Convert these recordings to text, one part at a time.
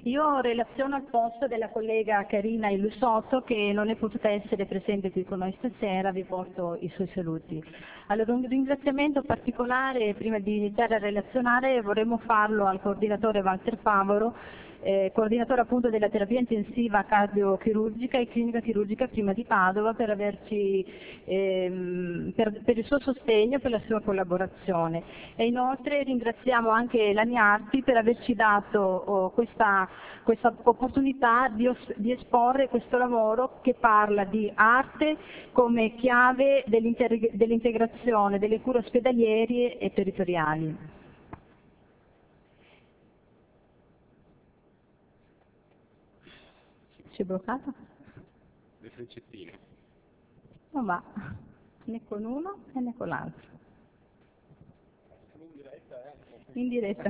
Io relaziono al posto della collega Carina Illusotto che non è potuta essere presente qui con noi stasera, vi porto i suoi saluti. Allora, un ringraziamento particolare, prima di iniziare a relazionare, vorremmo farlo al coordinatore Walter Favoro, coordinatore appunto della terapia intensiva cardiochirurgica e clinica chirurgica prima di Padova, per averci, per il suo sostegno, per la sua collaborazione. E inoltre ringraziamo anche la NIARPI per averci dato questa opportunità di esporre questo lavoro che parla di arte come chiave dell'integrazione delle cure ospedaliere e territoriali. Si è bloccato? Le freccettine. Non va, né con uno né con l'altro. In diretta, In diretta.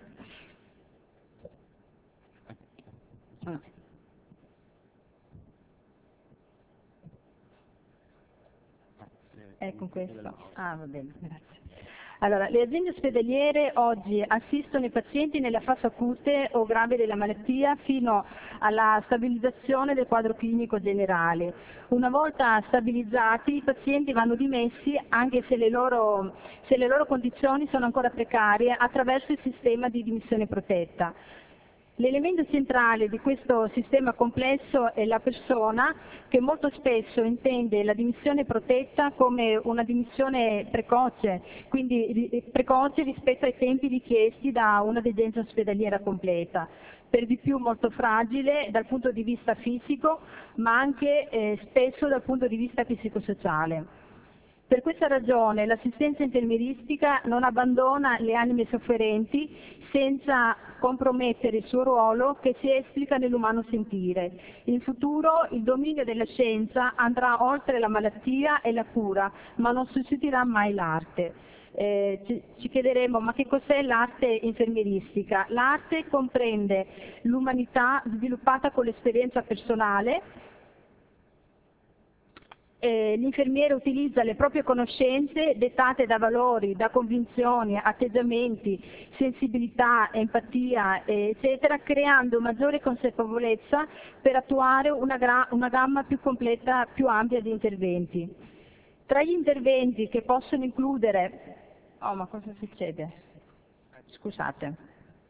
Ecco questo. Ah, va bene, grazie. Allora, le aziende ospedaliere oggi assistono i pazienti nella fase acute o grave della malattia fino alla stabilizzazione del quadro clinico generale. Una volta stabilizzati, i pazienti vanno dimessi, anche se le loro condizioni sono ancora precarie, attraverso il sistema di dimissione protetta. L'elemento centrale di questo sistema complesso è la persona, che molto spesso intende la dimissione protetta come una dimissione precoce, quindi precoce rispetto ai tempi richiesti da una degenza ospedaliera completa, per di più molto fragile dal punto di vista fisico, ma anche spesso dal punto di vista psicosociale. Per questa ragione l'assistenza infermieristica non abbandona le anime sofferenti senza compromettere il suo ruolo, che si esplica nell'umano sentire. In futuro il dominio della scienza andrà oltre la malattia e la cura, ma non sostituirà mai l'arte. Ci chiederemo: ma che cos'è l'arte infermieristica? L'arte comprende l'umanità sviluppata con l'esperienza personale. L'infermiere utilizza le proprie conoscenze dettate da valori, da convinzioni, atteggiamenti, sensibilità, empatia, eccetera, creando maggiore consapevolezza per attuare una gamma più completa, più ampia di interventi. Tra gli interventi che possono includere... Oh, ma cosa succede? Scusate.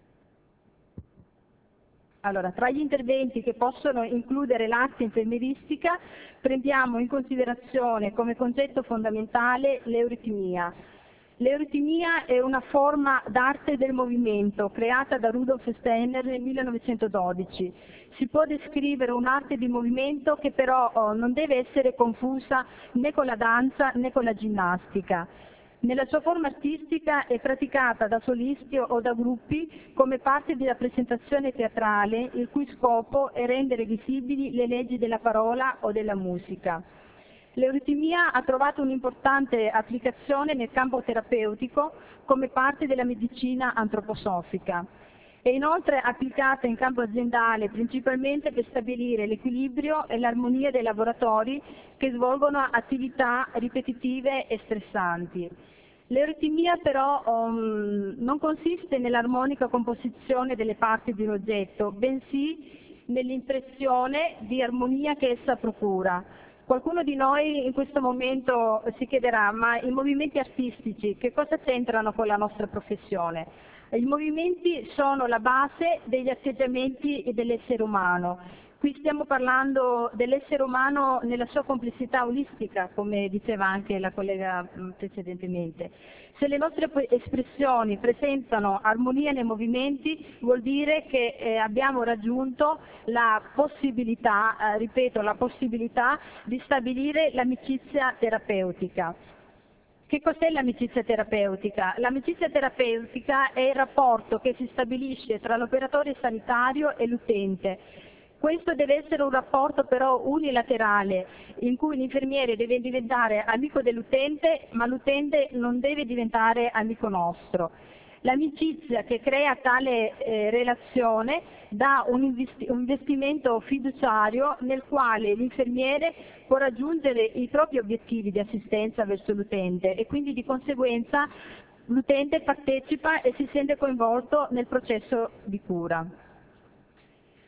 Allora, tra gli interventi che possono includere l'arte infermieristica, prendiamo in considerazione come concetto fondamentale l'euritmia. L'euritmia è una forma d'arte del movimento creata da Rudolf Steiner nel 1912. Si può descrivere un'arte di movimento che però non deve essere confusa né con la danza né con la ginnastica. Nella sua forma artistica è praticata da solisti o da gruppi come parte di rappresentazione teatrale, il cui scopo è rendere visibili le leggi della parola o della musica. L'euritmia ha trovato un'importante applicazione nel campo terapeutico come parte della medicina antroposofica. È inoltre applicata in campo aziendale principalmente per stabilire l'equilibrio e l'armonia dei lavoratori che svolgono attività ripetitive e stressanti. L'euritmia però non consiste nell'armonica composizione delle parti di un oggetto, bensì nell'impressione di armonia che essa procura. Qualcuno di noi in questo momento si chiederà: ma i movimenti artistici che cosa c'entrano con la nostra professione? I movimenti sono la base degli atteggiamenti dell'essere umano. Qui stiamo parlando dell'essere umano nella sua complessità olistica, come diceva anche la collega precedentemente. Se le nostre espressioni presentano armonia nei movimenti, vuol dire che abbiamo raggiunto la possibilità, ripeto, la possibilità di stabilire l'amicizia terapeutica. Che cos'è l'amicizia terapeutica? L'amicizia terapeutica è il rapporto che si stabilisce tra l'operatore sanitario e l'utente. Questo deve essere un rapporto però unilaterale, in cui l'infermiere deve diventare amico dell'utente, ma l'utente non deve diventare amico nostro. L'amicizia che crea tale relazione dà un investimento fiduciario nel quale l'infermiere può raggiungere i propri obiettivi di assistenza verso l'utente e quindi di conseguenza l'utente partecipa e si sente coinvolto nel processo di cura.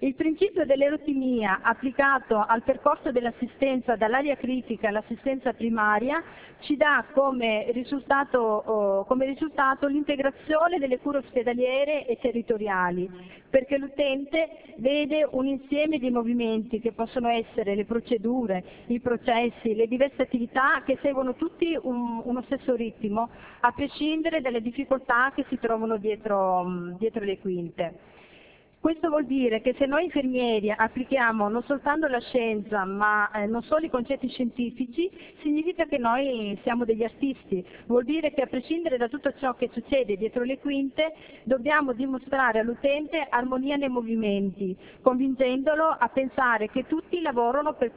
Il principio dell'erotimia applicato al percorso dell'assistenza dall'area critica all'assistenza primaria ci dà come risultato l'integrazione delle cure ospedaliere e territoriali, perché l'utente vede un insieme di movimenti che possono essere le procedure, i processi, le diverse attività che seguono tutti uno stesso ritmo, a prescindere dalle difficoltà che si trovano dietro le quinte. Questo vuol dire che se noi infermieri applichiamo non soltanto la scienza, ma non solo i concetti scientifici, significa che noi siamo degli artisti. Vuol dire che a prescindere da tutto ciò che succede dietro le quinte, dobbiamo dimostrare all'utente armonia nei movimenti, convingendolo a pensare che tutti lavorano per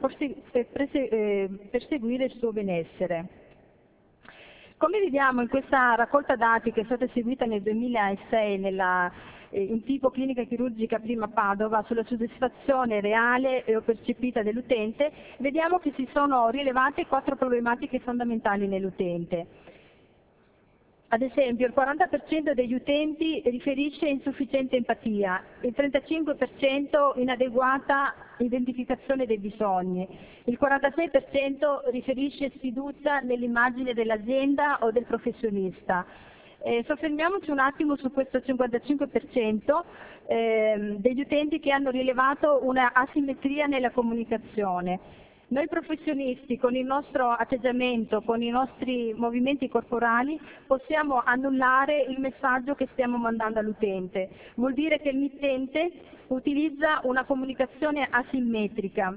perseguire il suo benessere. Come vediamo in questa raccolta dati che è stata eseguita nel 2006 in tipo clinica chirurgica prima Padova sulla soddisfazione reale o percepita dell'utente, vediamo che si sono rilevate 4 problematiche fondamentali nell'utente. Ad esempio, il 40% degli utenti riferisce insufficiente empatia, il 35% inadeguata identificazione dei bisogni, il 46% riferisce sfiducia nell'immagine dell'azienda o del professionista. Soffermiamoci un attimo su questo 55% degli utenti che hanno rilevato una asimmetria nella comunicazione. Noi professionisti, con il nostro atteggiamento, con i nostri movimenti corporali, possiamo annullare il messaggio che stiamo mandando all'utente. Vuol dire che il mittente utilizza una comunicazione asimmetrica.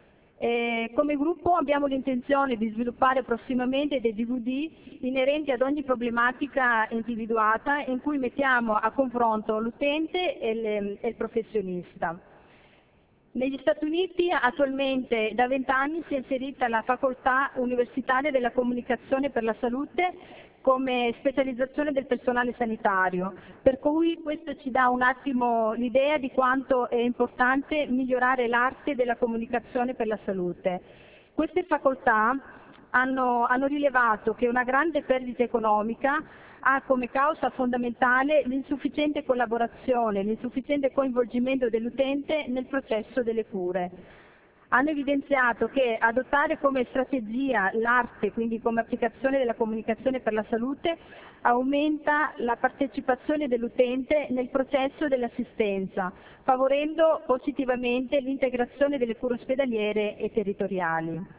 Come gruppo abbiamo l'intenzione di sviluppare prossimamente dei DVD inerenti ad ogni problematica individuata in cui mettiamo a confronto l'utente e il professionista. Negli Stati Uniti attualmente da 20 anni si è inserita la facoltà universitaria della comunicazione per la salute come specializzazione del personale sanitario, per cui questo ci dà un attimo l'idea di quanto è importante migliorare l'arte della comunicazione per la salute. Queste facoltà hanno rilevato che una grande perdita economica ha come causa fondamentale l'insufficiente collaborazione, l'insufficiente coinvolgimento dell'utente nel processo delle cure. Hanno evidenziato che adottare come strategia l'arte, quindi come applicazione della comunicazione per la salute, aumenta la partecipazione dell'utente nel processo dell'assistenza, favorendo positivamente l'integrazione delle cure ospedaliere e territoriali.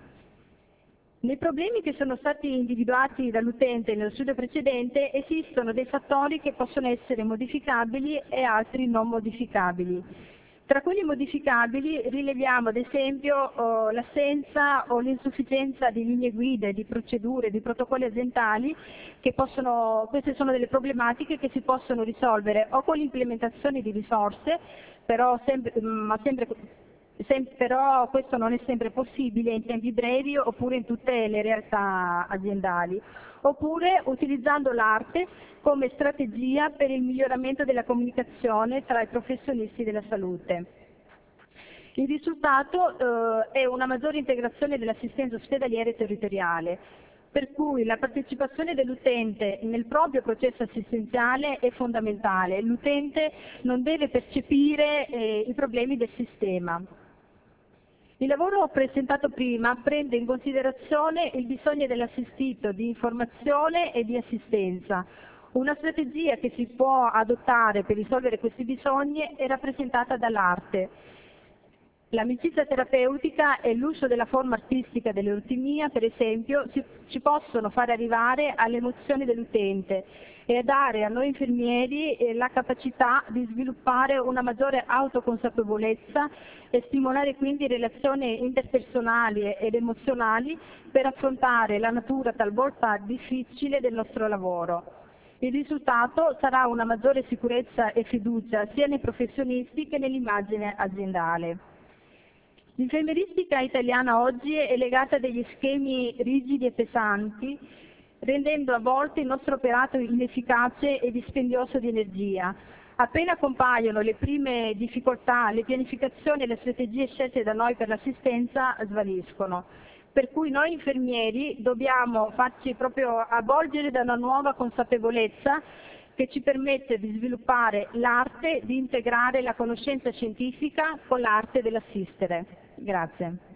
Nei problemi che sono stati individuati dall'utente nello studio precedente esistono dei fattori che possono essere modificabili e altri non modificabili. Tra quelli modificabili rileviamo ad esempio l'assenza o l'insufficienza di linee guida, di procedure, di protocolli aziendali, queste sono delle problematiche che si possono risolvere o con l'implementazione di risorse, però questo non è sempre possibile in tempi brevi oppure in tutte le realtà aziendali, oppure utilizzando l'arte come strategia per il miglioramento della comunicazione tra i professionisti della salute. Il risultato è una maggiore integrazione dell'assistenza ospedaliera e territoriale, per cui la partecipazione dell'utente nel proprio processo assistenziale è fondamentale. L'utente non deve percepire i problemi del sistema. Il lavoro presentato prima prende in considerazione il bisogno dell'assistito di informazione e di assistenza. Una strategia che si può adottare per risolvere questi bisogni è rappresentata dall'arte. L'amicizia terapeutica e l'uso della forma artistica dell'erotimia, per esempio, ci possono fare arrivare alle emozioni dell'utente e dare a noi infermieri la capacità di sviluppare una maggiore autoconsapevolezza e stimolare quindi relazioni interpersonali ed emozionali per affrontare la natura talvolta difficile del nostro lavoro. Il risultato sarà una maggiore sicurezza e fiducia sia nei professionisti che nell'immagine aziendale. L'infermieristica italiana oggi è legata a degli schemi rigidi e pesanti, rendendo a volte il nostro operato inefficace e dispendioso di energia. Appena compaiono le prime difficoltà, le pianificazioni e le strategie scelte da noi per l'assistenza svaniscono. Per cui noi infermieri dobbiamo farci proprio avvolgere da una nuova consapevolezza che ci permette di sviluppare l'arte di integrare la conoscenza scientifica con l'arte dell'assistere. Grazie.